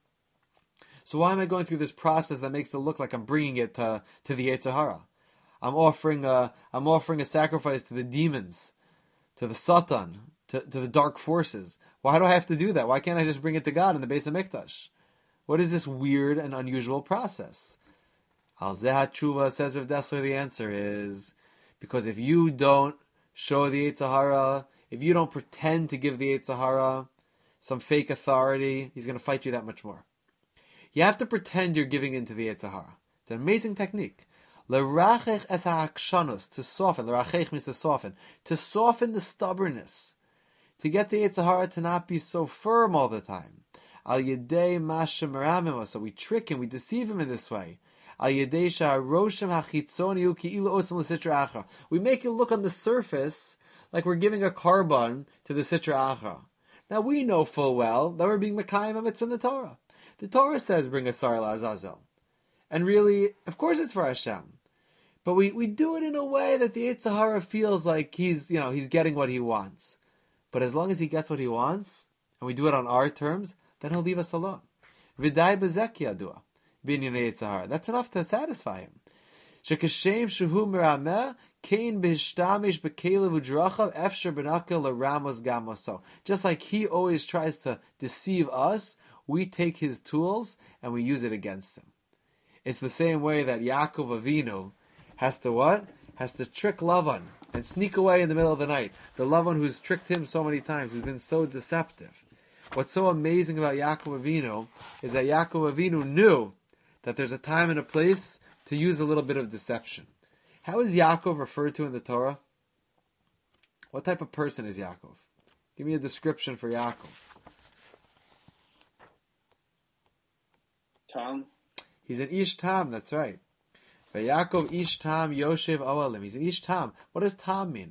so why am I going through this process that makes it look like I'm bringing it to the Yetzer Hara? I'm offering a sacrifice to the demons, to the Satan, to the dark forces. Why do I have to do that? Why can't I just bring it to God in the Beis HaMikdash? What is this weird and unusual process? Al Zehat Tshuva, says Rav Dessler, the answer is because if you don't show the Yetzer Hara, if you don't pretend to give the Yetzer Hara some fake authority, he's going to fight you that much more. You have to pretend you're giving into the Yetzer Hara. It's an amazing technique. L'rachech es ha'akshanus, to soften. L'rachech means to soften the stubbornness. To get the Yetzer Hara to not be so firm all the time. Al yedei mashem meramim, so we trick him, we deceive him in this way. Al yedei sha'aroshem hachitzoni hu ki'ilu osam l'sitra achra. We make it look on the surface like we're giving a carbon to the Sitra Achra. Now we know full well that we're being Mekayim HaMitzvah in the Torah. The Torah says bring a Sar Azazel. And really, of course it's for Hashem. But we do it in a way that the Yetzer Hara feels like he's getting what he wants. But as long as he gets what he wants, and we do it on our terms, then he'll leave us alone. V'dai b'zek yadua, b'inyan Yetzer Hara. That's enough to satisfy him. Shekashem shuhu merameh, kain b'hishtamish b'kelev u'drachav, efsher b'nakel l'ramos gamoso. Just like he always tries to deceive us, we take his tools and we use it against him. It's the same way that Yaakov Avinu has to what? Has to trick Lavan and sneak away in the middle of the night. The Lavan who's tricked him so many times, who's been so deceptive. What's so amazing about Yaakov Avinu is that Yaakov Avinu knew that there's a time and a place to use a little bit of deception. How is Yaakov referred to in the Torah? What type of person is Yaakov? Give me a description for Yaakov. Tom. He's an Ish Tam, that's right. But Yaakov Ish Tam Yoshev Oalim. He's an Ish Tam. What does Tam mean?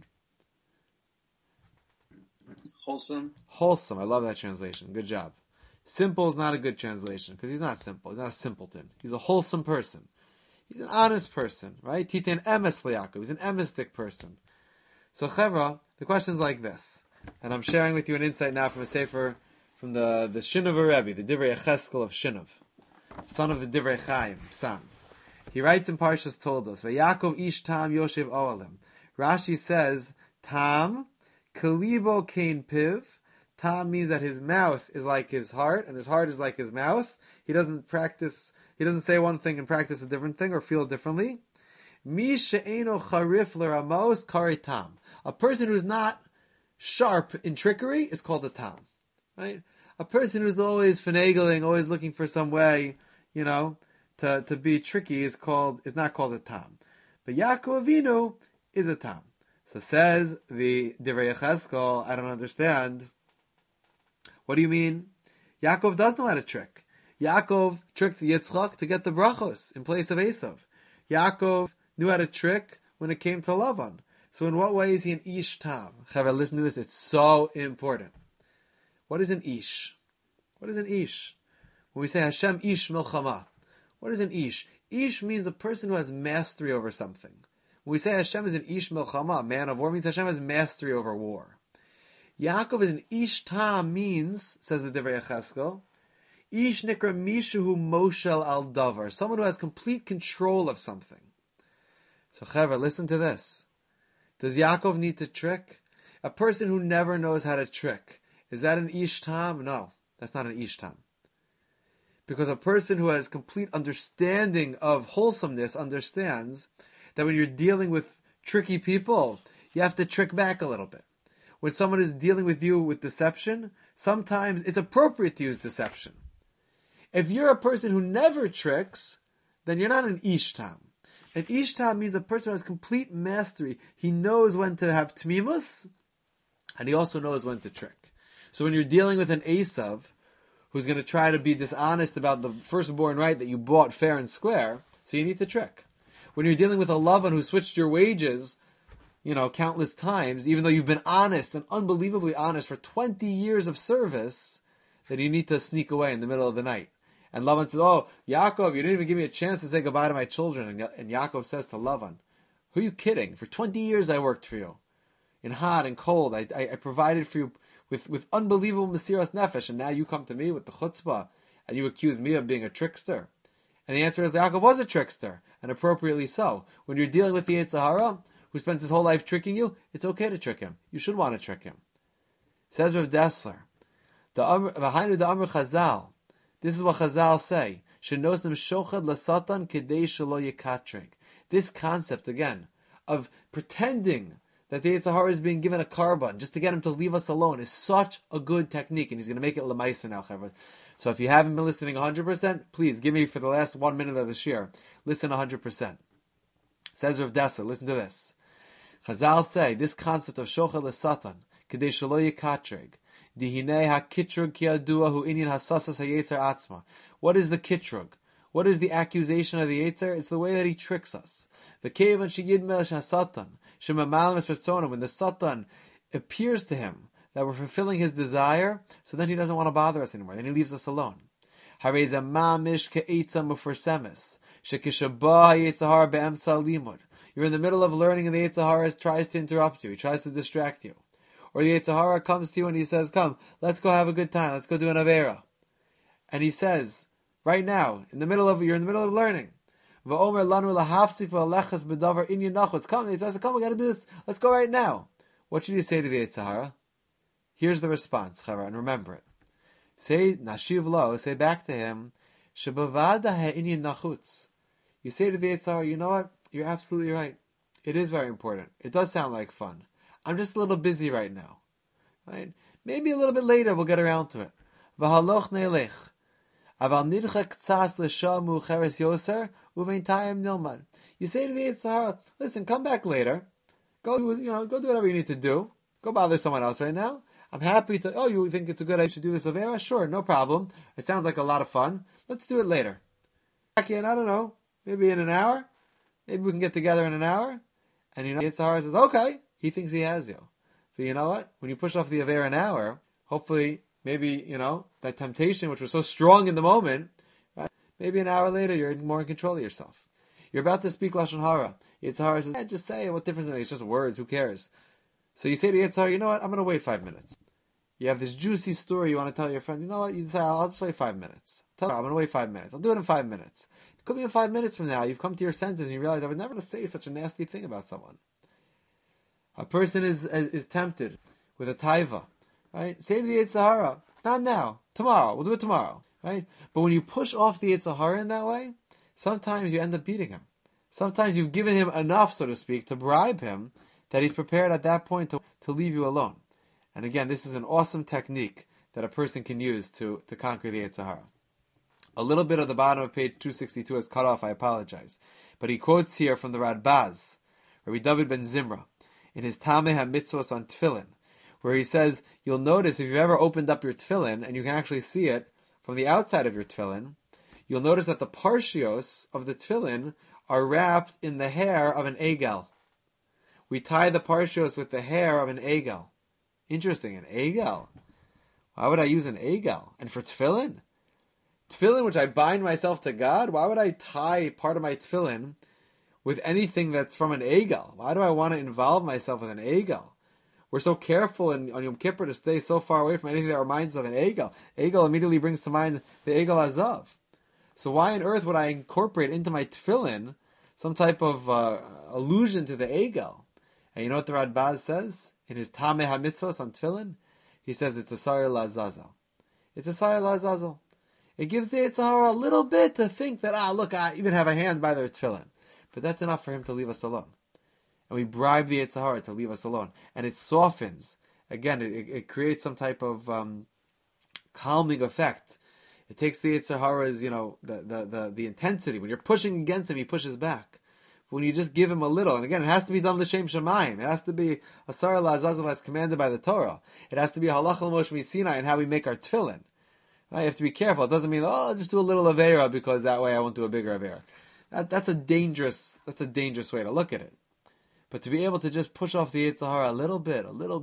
Wholesome. Wholesome. I love that translation. Good job. Simple is not a good translation because he's not simple. He's not a simpleton. He's a wholesome person. He's an honest person, right? Titan emes liYaakov. He's an emistic person. So Chevra, the question's like this, and I'm sharing with you an insight now from a sefer from the Shinover Rebbe, the Divrei Echeskel of Shinov, son of the Divrei Chaim sons. He writes in Parshas Toldos, "Vayakov ish Tam Yoshev Oalim." Rashi says, "Tam kalibo kain piv." Tam means that his mouth is like his heart, and his heart is like his mouth. He doesn't say one thing and practice a different thing or feel differently. Mi she'eno charif l'ramos kari tam. A person who's not sharp in trickery is called a tam. Right? A person who's always finagling, always looking for some way, to be tricky is not called a tam. But Yaakov Avinu is a tam. So says the Divrei Yechezkel, I don't understand. What do you mean? Yaakov does know how to trick. Yaakov tricked Yitzchak to get the brachos in place of Esav. Yaakov knew how to trick when it came to Lavan. So in what way is he an ish tam? Chavah, listen to this. It's so important. What is an ish? What is an ish? When we say Hashem ish milchama, what is an ish? Ish means a person who has mastery over something. When we say Hashem is an ish milchama, a man of war, means Hashem has mastery over war. Yaakov is an ish tam means, says the Divrei Yechezkel, ish nikra mishuhu moshel al davar, someone who has complete control of something. So Chavah, listen to this. Does Yaakov need to trick? A person who never knows how to trick, is that an ish tam? No, that's not an ish tam. Because a person who has complete understanding of wholesomeness understands that when you're dealing with tricky people, you have to trick back a little bit. When someone is dealing with you with deception, sometimes it's appropriate to use deception. If you're a person who never tricks, then you're not an ish tam. An ish tam means a person who has complete mastery. He knows when to have tmimus, and he also knows when to trick. So when you're dealing with an Esav, who's going to try to be dishonest about the firstborn right that you bought fair and square, so you need to trick. When you're dealing with a Lavan who switched your wages, countless times, even though you've been honest and unbelievably honest for 20 years of service, then you need to sneak away in the middle of the night. And Lavan says, oh, Yaakov, you didn't even give me a chance to say goodbye to my children. And Yaakov says to Lavan, who are you kidding? For 20 years I worked for you. In hot and cold, I provided for you with unbelievable Mesiras Nefesh, and now you come to me with the chutzpah, and you accuse me of being a trickster. And the answer is, Yaakov was a trickster, and appropriately so. When you're dealing with the Yetzer Hara, who spends his whole life tricking you, it's okay to trick him. You should want to trick him. Says Rav Dessler, V'hainu da'amr Chazal, this is what Chazal say, Shenosnim shochad lasatan kedei shelo yekatrig. This concept, again, of pretending that the Yetzer Hara is being given a carbon just to get him to leave us alone is such a good technique, and he's going to make it l'maisa now, Chavah. So if you haven't been listening 100%, please give me for the last 1 minute of the shir, listen 100%. Says Rav Dessler, listen to this. Chazal say this concept of shochad l'satan kedei shelo yekatrig dihinei hakitrug ki adua hu inyan hasasas hayetzer atzma. What is the kitrug? What is the accusation of the Yetzer? It's the way that he tricks us. When the Satan appears to him that we're fulfilling his desire, so then he doesn't want to bother us anymore. Then he leaves us alone. You're in the middle of learning and the Yetzer Hara tries to interrupt you. He tries to distract you. Or the Yetzer Hara comes to you and he says, come, let's go have a good time. Let's go do an Avera. And he says, right now, you're in the middle of learning. Come, he says, come, we got to do this. Let's go right now. What should you say to the Yetzer Hara? Here's the response, Chavah, and remember it. Say, nashiv lo, say back to him, you say to the Yetzer Hara, you know what? You're absolutely right. It is very important. It does sound like fun. I'm just a little busy right now. Right? Maybe a little bit later we'll get around to it. V'haloch neilech. Aval nidchak tzas l'shah mu'cheres yoser uvein tayim nilman. You say to the Yetzer Hara, listen, come back later. Go do whatever you need to do. Go bother someone else right now. I'm happy to, you think it's a good idea to do this Avera? Sure, no problem. It sounds like a lot of fun. Let's do it later. Back in, I don't know, maybe in an hour? Maybe we can get together in an hour? And Yetzer Hara says, okay. He thinks he has you. So you know what? When you push off the Avera an hour, hopefully, maybe, that temptation, which was so strong in the moment, right? Maybe an hour later, you're more in control of yourself. You're about to speak Lashon Hara. Yetzer Hara says, just say it. What difference does it make? It's just words. Who cares? So you say to Yetzer Hara, you know what? I'm going to wait 5 minutes. You have this juicy story you want to tell your friend. You know what? You say, I'll just wait 5 minutes. Tell her, I'm going to wait 5 minutes. I'll do it in 5 minutes. It could be in 5 minutes from now. You've come to your senses and you realize I would never say such a nasty thing about someone. A person is tempted with a taiva, right? Say to the Yetzer Hara, not now, tomorrow. We'll do it tomorrow, right? But when you push off the Yetzer Hara in that way, sometimes you end up beating him. Sometimes you've given him enough, so to speak, to bribe him that he's prepared at that point to leave you alone. And again, this is an awesome technique that a person can use to conquer the Yetzer Hara. A little bit of the bottom of page 262 is cut off, I apologize. But he quotes here from the Radbaz, Rabbi David ben Zimra, in his Tameh HaMitzvos on Tefillin, where he says, you'll notice if you've ever opened up your Tefillin, and you can actually see it from the outside of your Tefillin, you'll notice that the parshios of the Tefillin are wrapped in the hair of an egel. We tie the parshios with the hair of an egel. Interesting, an egel. Why would I use an egel? And for Tefillin? Tefillin, which I bind myself to God, why would I tie part of my tefillin with anything that's from an egel? Why do I want to involve myself with an egel? We're so careful on Yom Kippur to stay so far away from anything that reminds us of an egel. Egel immediately brings to mind the egel azav. So why on earth would I incorporate into my tefillin some type of allusion to the egel? And you know what the Radbaz says in his Tameh HaMitzvos on tefillin? He says it's a Sarah Lazazel. It's a Sarah Lazazel. It gives the Yetzer Hara a little bit to think that, look, I even have a hand by their tefillin. But that's enough for him to leave us alone. And we bribe the Yetzer Hara to leave us alone. And it softens. Again, it creates some type of calming effect. It takes the Yetzer Hara's, the intensity. When you're pushing against him, he pushes back. When you just give him a little, and again, it has to be done l'shem shamayim. It has to be a Sarah La'azazel as commanded by the Torah. It has to be a halacha l'Moshe Sinai and how we make our tefillin. Right? You have to be careful. It doesn't mean, I'll just do a little avera because that way I won't do a bigger avera. That's a dangerous way to look at it. But to be able to just push off the Yetzer Hara a little bit,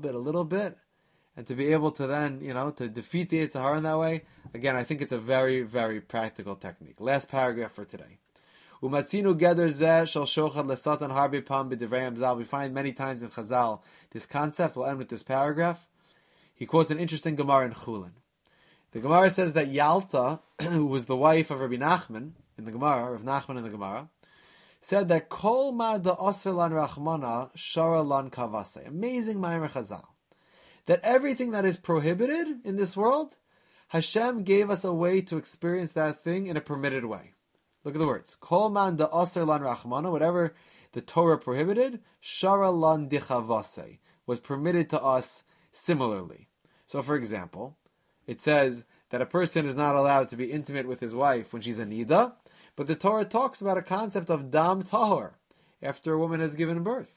and to be able to then, to defeat the Yetzer Hara in that way, again, I think it's a very, very practical technique. Last paragraph for today. Umatzinu geder zeh shel shochad lesatan harbe pam b'divrei Hamzal. We find many times in Chazal this concept. We'll end with this paragraph. He quotes an interesting Gemara in Chulin. The Gemara says that Yalta, who was the wife of Rabbi Nachman in the Gemara, of Nachman in the Gemara, said that Kol ma da osfer lan rachmana shara lan kavase. Amazing Ma'amer Chazal. That everything that is prohibited in this world, Hashem gave us a way to experience that thing in a permitted way. Look at the words. Kol man da osfer lan rachmana, whatever the Torah prohibited, shara lan dichavase, was permitted to us similarly. So for example, it says that a person is not allowed to be intimate with his wife when she's a nida, but the Torah talks about a concept of dam tahor, after a woman has given birth.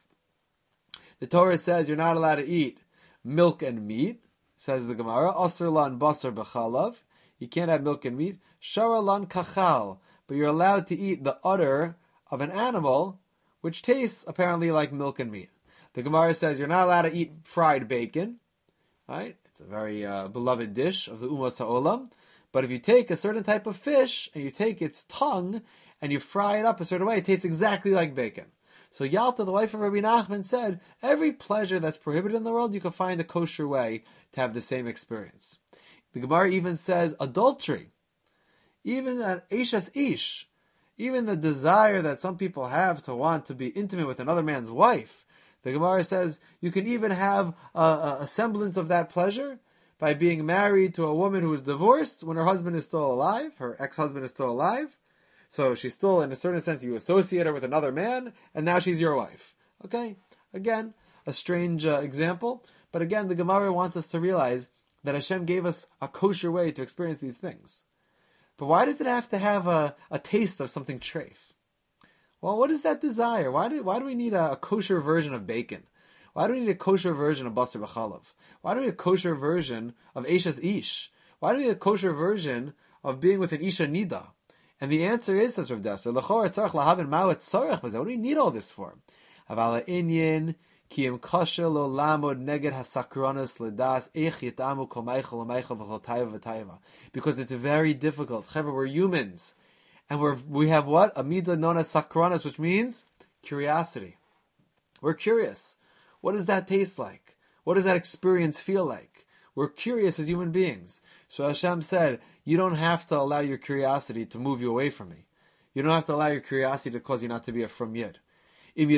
The Torah says you're not allowed to eat milk and meat, says the Gemara, asr lan basar b'chalav, you can't have milk and meat, shara lan kachal, but you're allowed to eat the udder of an animal, which tastes apparently like milk and meat. The Gemara says you're not allowed to eat fried bacon, right? It's a very beloved dish of the Umas HaOlam. But if you take a certain type of fish and you take its tongue and you fry it up a certain way, it tastes exactly like bacon. So Yalta, the wife of Rabbi Nachman, said, every pleasure that's prohibited in the world, you can find a kosher way to have the same experience. The Gemara even says adultery. Even that Eishas Ish, even the desire that some people have to want to be intimate with another man's wife, the Gemara says you can even have a semblance of that pleasure by being married to a woman who is divorced when her husband is still alive, her ex-husband is still alive. So she's still, in a certain sense, you associate her with another man, and now she's your wife. Okay? Again, a strange example. But again, the Gemara wants us to realize that Hashem gave us a kosher way to experience these things. But why does it have to have a taste of something treif? Well, what is that desire? Why do we need a kosher version of bacon? Why do we need a kosher version of basar b'chalav? Why do we need a kosher version of Eishas Ish? Why do we need a kosher version of being with an Isha Nida? And the answer is, says Rav Desser, l'chor tzarech lahavin ma'u tzarech b'zeh. What do we need all this for? Aval inyan ki im kosher lo lamod neged hasakronos ledas eich yitamu kol meichel u'meichel v'chol taiva v'taiva. Because it's very difficult. Chevra, we're humans. And we have what? Amida nona sakronos, which means curiosity. We're curious. What does that taste like? What does that experience feel like? We're curious as human beings. So Hashem said, you don't have to allow your curiosity to move you away from me. You don't have to allow your curiosity to cause you not to be a from yid. If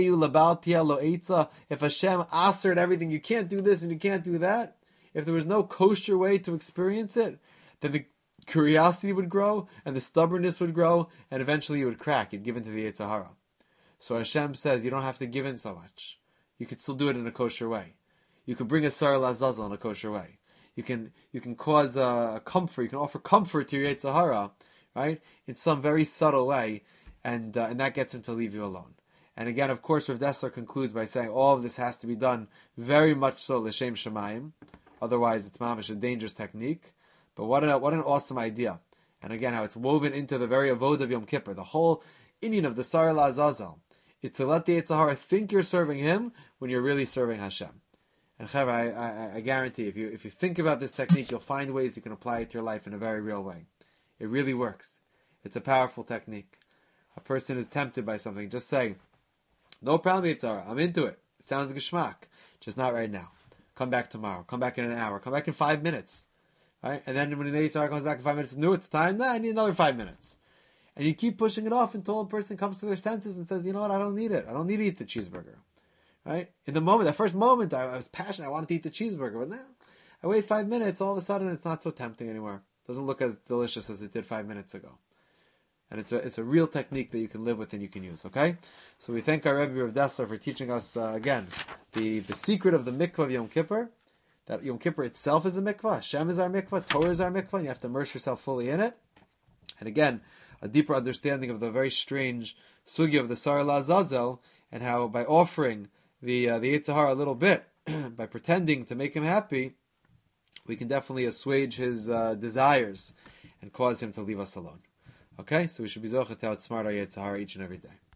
Hashem asered everything, you can't do this and you can't do that, if there was no kosher way to experience it, then the curiosity would grow and the stubbornness would grow and eventually you would crack. You'd give in to the Yetzer Hara. So Hashem says, you don't have to give in so much. You could still do it in a kosher way. You can bring a Sar Lazazel in a kosher way. You can cause a comfort. You can offer comfort to your Yetzer Hara, right, in some very subtle way, and that gets him to leave you alone. And again, of course, Rav Dessler concludes by saying all of this has to be done very much so l'shem shemayim. Otherwise, it's mamish a dangerous technique. But what an awesome idea! And again, how it's woven into the very avodah of Yom Kippur. The whole inyan of the Sar Lazazel is to let the Yetzer Hara think you're serving him when you're really serving Hashem. And Chaver, I guarantee, if you think about this technique, you'll find ways you can apply it to your life in a very real way. It really works. It's a powerful technique. A person is tempted by something, just say, no problem, Yetzer Hara, I'm into it. It sounds geschmack. Just not right now. Come back tomorrow. Come back in an hour. Come back in 5 minutes. Right? And then when the Yetzer Hara comes back in 5 minutes, no, it's time. No, I need another 5 minutes. And you keep pushing it off until a person comes to their senses and says, you know what, I don't need it. I don't need to eat the cheeseburger. Right? In the moment, that first moment, I was passionate. I wanted to eat the cheeseburger. But now, I wait 5 minutes. All of a sudden, it's not so tempting anymore. It doesn't look as delicious as it did 5 minutes ago. And it's a real technique that you can live with and you can use. Okay? So we thank our Rebbe Rav Dessler for teaching us, again, the secret of the mikvah of Yom Kippur. That Yom Kippur itself is a mikvah. Hashem is our mikvah. Torah is our mikvah. And you have to immerse yourself fully in it. And again, a deeper understanding of the very strange sugya of the Sar Lazazel, and how by offering the Yetzer Hara a little bit, by pretending to make him happy, we can definitely assuage his desires and cause him to leave us alone. Okay, so we should be zocheh to outsmart our Yetzer Hara each and every day.